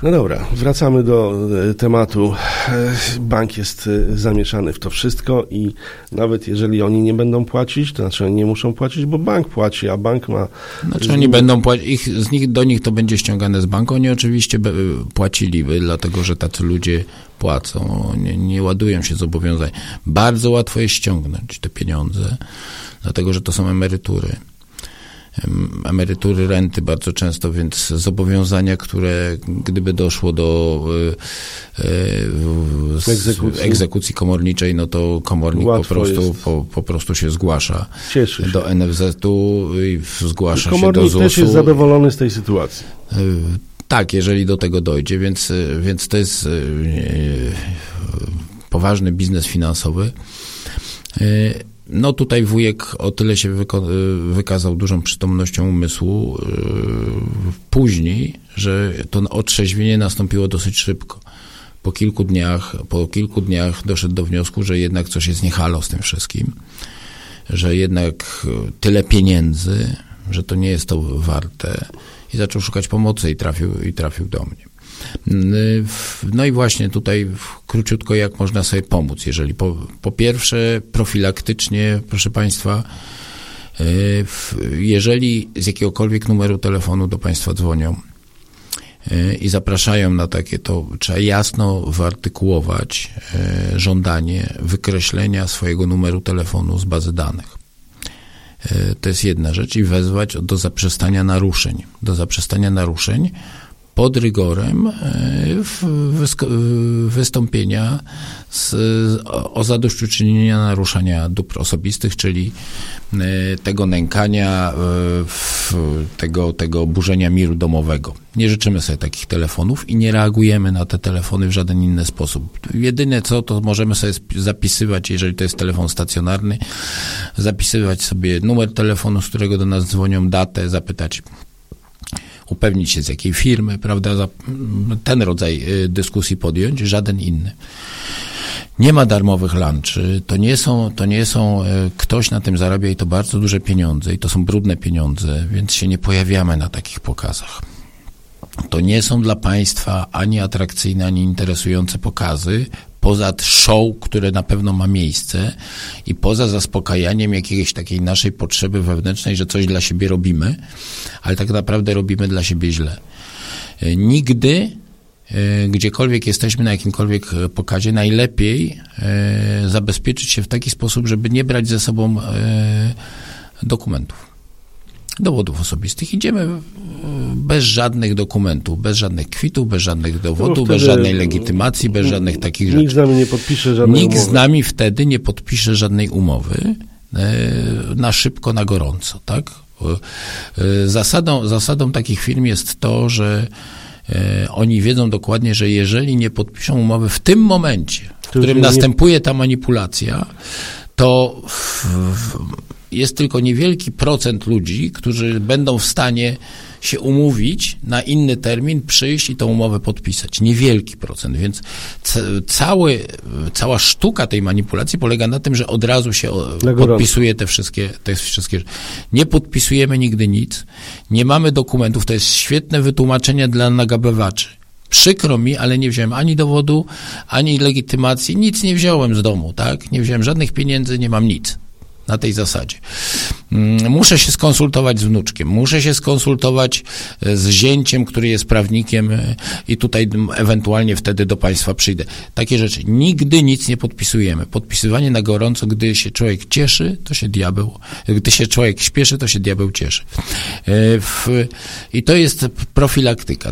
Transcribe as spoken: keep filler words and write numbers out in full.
No dobra, wracamy do tematu. Bank jest zamieszany w to wszystko i nawet jeżeli oni nie będą płacić, to znaczy oni nie muszą płacić, bo bank płaci, a bank ma... Znaczy oni będą płacić, ich, z nich, do nich to będzie ściągane z banku. Oni oczywiście płaciliby, dlatego że tacy ludzie płacą, nie, nie ładują się zobowiązań. Bardzo łatwo jest ściągnąć te pieniądze, dlatego że to są emerytury. Emerytury, renty bardzo często, więc zobowiązania, które gdyby doszło do e, e, egzekucji. egzekucji komorniczej, no to komornik po prostu, po, po prostu się zgłasza Cieszy się do N F Z-u i zgłasza I się do Z U S-u. Komornik też jest zadowolony z tej sytuacji. E, tak, jeżeli do tego dojdzie, więc, więc to jest e, poważny biznes finansowy. E, No tutaj wujek o tyle się wyko- wykazał dużą przytomnością umysłu yy, później, że to otrzeźwienie nastąpiło dosyć szybko. Po kilku dniach, po kilku dniach doszedł do wniosku, że jednak coś jest nie halo z tym wszystkim, że jednak tyle pieniędzy, że to nie jest to warte i zaczął szukać pomocy i trafił, i trafił do mnie. No i właśnie tutaj króciutko, jak można sobie pomóc, jeżeli po, po pierwsze profilaktycznie, proszę Państwa, jeżeli z jakiegokolwiek numeru telefonu do Państwa dzwonią i zapraszają na takie, to trzeba jasno wyartykułować żądanie wykreślenia swojego numeru telefonu z bazy danych. To jest jedna rzecz i wezwać do zaprzestania naruszeń. Do zaprzestania naruszeń pod rygorem wystąpienia z, o zadośćuczynienia naruszania dóbr osobistych, czyli tego nękania, tego, tego burzenia miru domowego. Nie życzymy sobie takich telefonów i nie reagujemy na te telefony w żaden inny sposób. Jedyne co, to możemy sobie zapisywać, jeżeli to jest telefon stacjonarny, zapisywać sobie numer telefonu, z którego do nas dzwonią, datę, zapytać, upewnić się z jakiej firmy, prawda, ten rodzaj dyskusji podjąć, żaden inny. Nie ma darmowych lunchy, to nie są, to nie są, ktoś na tym zarabia i to bardzo duże pieniądze i to są brudne pieniądze, więc się nie pojawiamy na takich pokazach. To nie są dla Państwa ani atrakcyjne, ani interesujące pokazy, poza show, które na pewno ma miejsce i poza zaspokajaniem jakiejś takiej naszej potrzeby wewnętrznej, że coś dla siebie robimy, ale tak naprawdę robimy dla siebie źle. Nigdy, gdziekolwiek jesteśmy, na jakimkolwiek pokazie, najlepiej zabezpieczyć się w taki sposób, żeby nie brać ze sobą dokumentów. Dowodów osobistych. Idziemy bez żadnych dokumentów, bez żadnych kwitów, bez żadnych dowodów, bez żadnej legitymacji, bez żadnych takich rzeczy. Nikt z nami nie podpisze żadnej Nikt umowy. z nami wtedy nie podpisze żadnej umowy na szybko, na gorąco, tak? Zasadą, zasadą takich firm jest to, że oni wiedzą dokładnie, że jeżeli nie podpiszą umowy w tym momencie, w którym następuje ta manipulacja, to w, w, jest tylko niewielki procent ludzi, którzy będą w stanie się umówić na inny termin, przyjść i tą umowę podpisać. Niewielki procent, więc cały, cała sztuka tej manipulacji polega na tym, że od razu się podpisuje te wszystkie, te wszystkie. Nie podpisujemy nigdy nic, nie mamy dokumentów, to jest świetne wytłumaczenie dla nagabywaczy. Przykro mi, ale nie wziąłem ani dowodu, ani legitymacji, nic nie wziąłem z domu, tak? Nie wziąłem żadnych pieniędzy, nie mam nic. Na tej zasadzie. Muszę się skonsultować z wnuczkiem, muszę się skonsultować z zięciem, który jest prawnikiem i tutaj ewentualnie wtedy do Państwa przyjdę. Takie rzeczy. Nigdy nic nie podpisujemy. Podpisywanie na gorąco, gdy się człowiek cieszy, to się diabeł, gdy się człowiek śpieszy, to się diabeł cieszy. I to jest profilaktyka.